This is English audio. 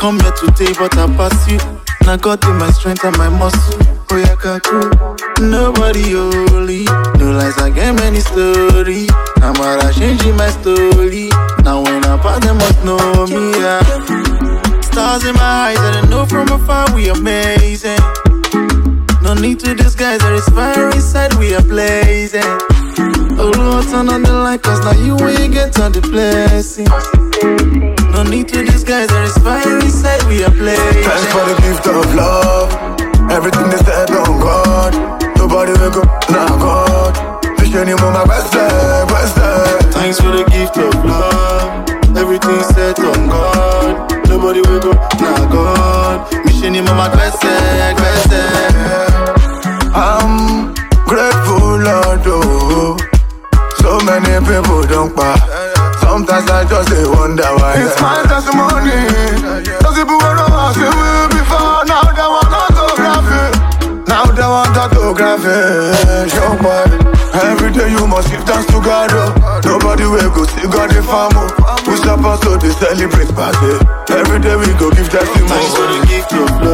come here today, but I pass you. Now God in my strength and my muscle. Oh yeah, Kaku. Nobody holy. No lies, I get many stories. I'm out changing my story. Now when I pass, them must know me. Yeah. Stars in my eyes, and I know from afar we amazing. No need to disguise, there is fire inside, we are blazing. Oh Lord, turn on the light, cause now you when you get on the blessing. No need to disguise, there is fire inside, we are blazing. Thanks for the gift of love. Everything they said on God. Nobody will go, nah God. Fish anymore, my best day, best day. Thanks for the gift of love. Everything set on God. Nobody will go, nah God. Mission him on my best day, best day. I'm grateful, Lord, oh. So many people don't buy. Sometimes I just wonder why. It's my testimony. Those people were not asking me before. Now they want autography. Now they want autography. Show boy. Every day you must give thanks to God, oh. Nobody will go see God in family. We supposed to celebrate party. Every day we go give testimony. Thanks for the gift of love.